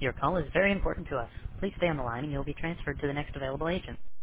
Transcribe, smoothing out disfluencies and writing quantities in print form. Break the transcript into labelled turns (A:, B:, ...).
A: Your call is very important to us. Please stay on the line and you'll be transferred to the next available agent.